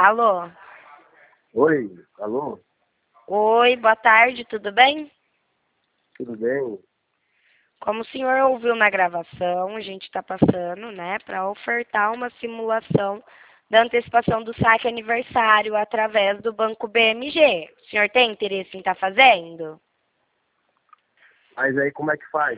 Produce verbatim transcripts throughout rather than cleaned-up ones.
Alô? Oi, alô? Oi, boa tarde, tudo bem? Tudo bem? Como o senhor ouviu na gravação, a gente está passando, né, para ofertar uma simulação da antecipação do saque aniversário através do Banco B M G. O senhor tem interesse em estar fazendo? Mas aí como é que faz?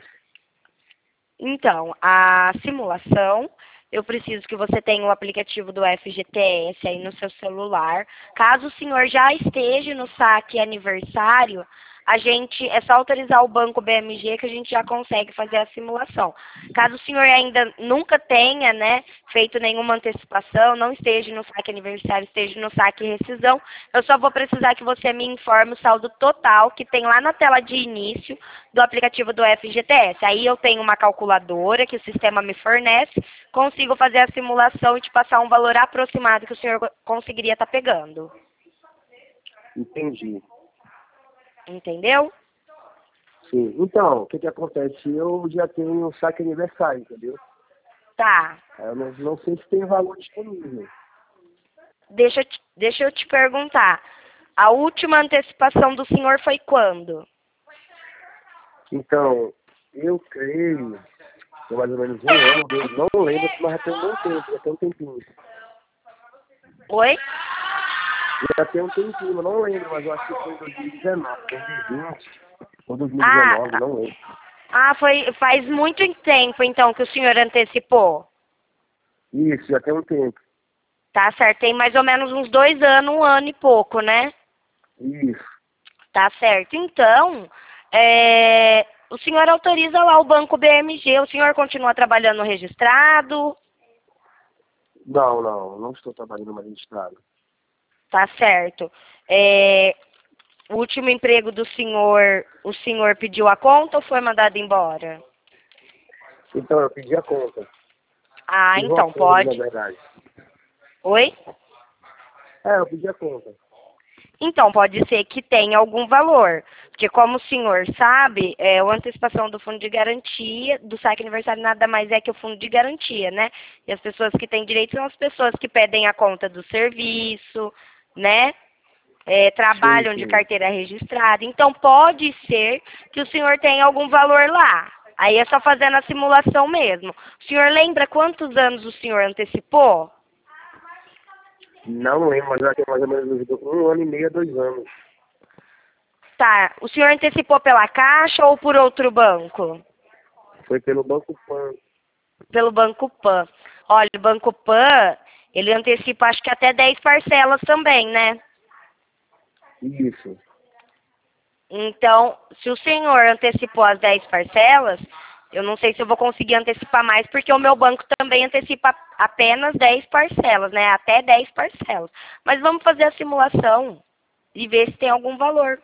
Então, a simulação, eu preciso que você tenha o aplicativo do F G T S aí no seu celular. Caso o senhor já esteja no saque aniversário, a gente, é só autorizar o Banco B M G que a gente já consegue fazer a simulação. Caso o senhor ainda nunca tenha, né, feito nenhuma antecipação, não esteja no saque aniversário, esteja no saque rescisão, eu só vou precisar que você me informe o saldo total que tem lá na tela de início do aplicativo do F G T S. Aí eu tenho uma calculadora que o sistema me fornece, consigo fazer a simulação e te passar um valor aproximado que o senhor conseguiria estar pegando. Entendi. Entendeu? Sim. Então, o que que acontece? Eu já tenho um saque aniversário, entendeu? Tá. Eu não, não sei se tem valor disponível. Deixa, eu te- deixa eu te perguntar. A última antecipação do senhor foi quando? Então, eu creio, tem mais ou menos um ano, dois, não lembro, mas já tem um bom tempo, já tem um tempinho. Oi? Já tem um tempinho, eu não lembro, mas eu acho que foi em dois mil e dezenove, dois mil e vinte ou Ah, dois mil e dezenove, não lembro. ah, foi faz muito tempo então que o senhor antecipou. Isso, já tem um tempo. Tá certo, tem mais ou menos uns dois anos, um ano e pouco, né? Isso. Tá certo. Então, é, o senhor autoriza lá o Banco B M G, o senhor continua trabalhando registrado? Não, não, não estou trabalhando mais registrado. Tá certo. É, o último emprego do senhor, o senhor pediu a conta ou foi mandado embora? Então, eu pedi a conta. Ah, Fiz um então acordo, na pode. verdade. Oi? É, eu pedi a conta. Então, pode ser que tenha algum valor. Porque, como o senhor sabe, é, a antecipação do fundo de garantia, do saque aniversário, nada mais é que o fundo de garantia, né? E as pessoas que têm direito são as pessoas que pedem a conta do serviço, né? É, Sim, trabalham de sim. carteira registrada. Então, pode ser que o senhor tenha algum valor lá. Aí é só fazendo a simulação mesmo. O senhor lembra quantos anos o senhor antecipou? Não lembro, mas já tem mais ou menos um ano e meio a dois anos. Tá. O senhor antecipou pela Caixa ou por outro banco? Foi pelo Banco Pan. Pelo Banco Pan. Olha, o Banco Pan, ele antecipa acho que até dez parcelas também, né? Isso. Então, se o senhor antecipou as dez parcelas, eu não sei se eu vou conseguir antecipar mais, porque o meu banco também antecipa apenas dez parcelas, né? Até dez parcelas. Mas vamos fazer a simulação e ver se tem algum valor.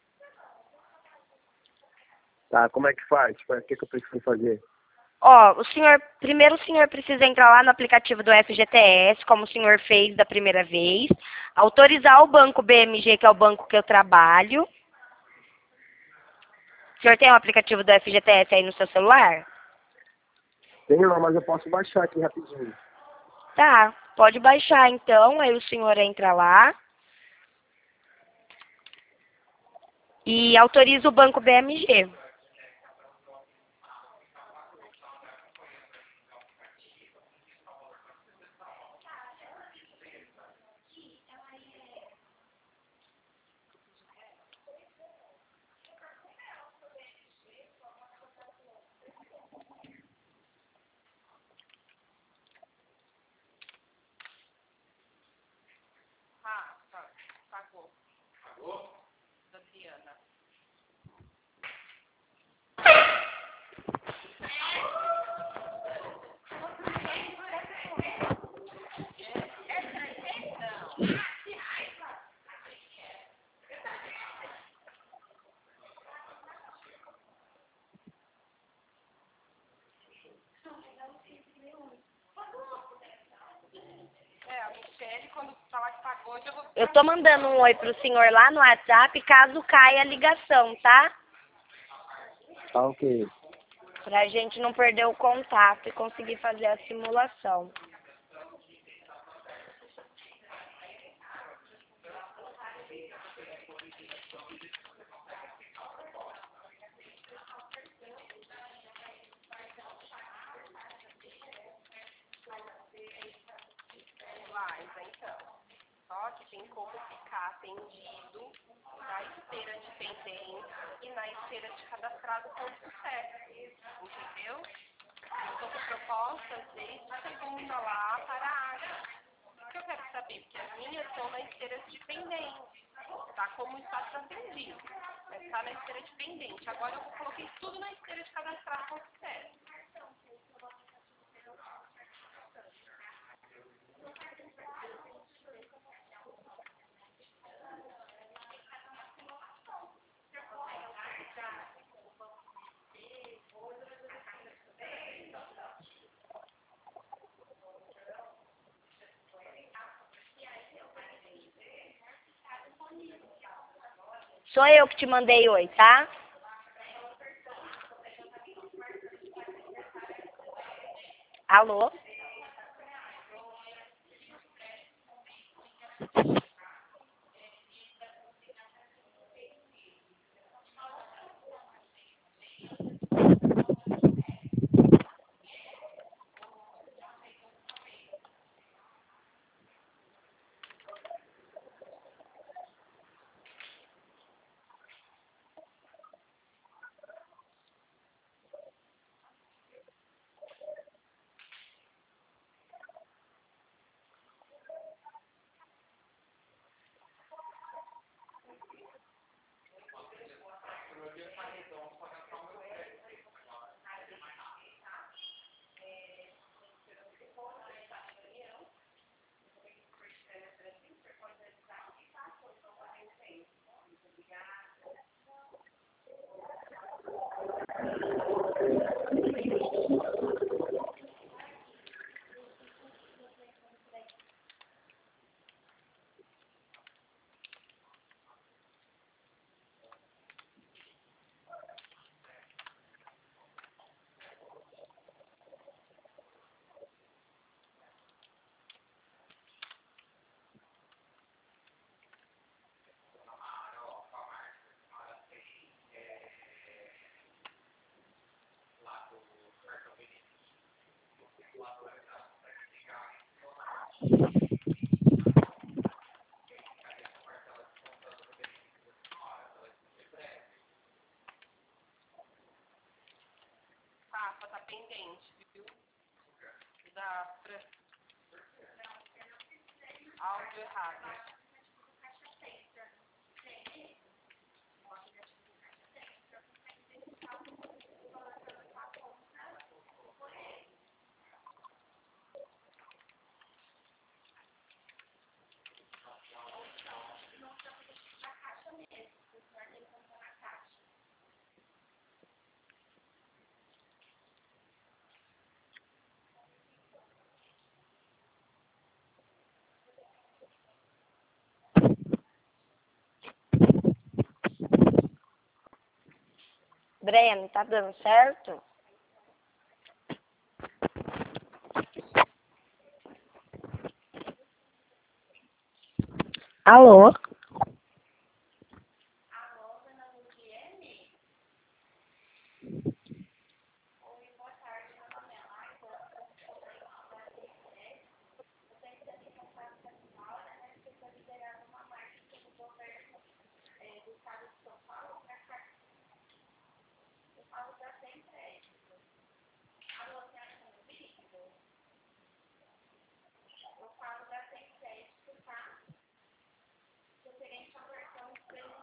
Tá, como é que faz? O que, que eu preciso fazer? Ó, o senhor, primeiro o senhor precisa entrar lá no aplicativo do F G T S, como o senhor fez da primeira vez, autorizar o banco B M G, que é o banco que eu trabalho. O senhor tem o aplicativo do F G T S aí no seu celular? Tenho lá, mas eu posso baixar aqui rapidinho. Tá, pode baixar então, aí o senhor entra lá e autoriza o banco B M G. Eu tô mandando um oi pro senhor lá no WhatsApp, caso caia a ligação, tá? Tá, ok. Pra gente não perder o contato e conseguir fazer a simulação. Só que tem como ficar atendido na esteira de pendente e na esteira de cadastrado com sucesso, entendeu? Eu estou com propostas desde segunda lá para a área. O que eu quero saber? Porque as minhas estão na esteira de pendente, tá? Como está sendo atendido, mas está na esteira de pendente. Agora eu coloquei tudo na esteira de cadastrado com sucesso. Sou eu que te mandei oi, tá? Alô? Rafa, tá pendente, viu? Da áudio errado. Breno, tá dando certo? Alô?